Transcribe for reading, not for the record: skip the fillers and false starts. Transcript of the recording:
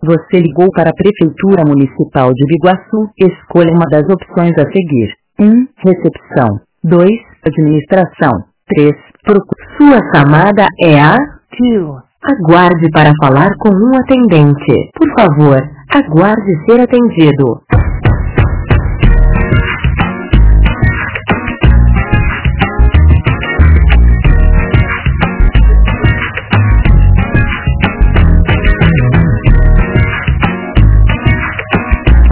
Você ligou para a Prefeitura Municipal de Biguaçu. Escolha uma das opções a seguir. 1. Recepção. 2. Administração. 3. Sua chamada é a 2. Aguarde para falar com um atendente. Por favor, aguarde ser atendido.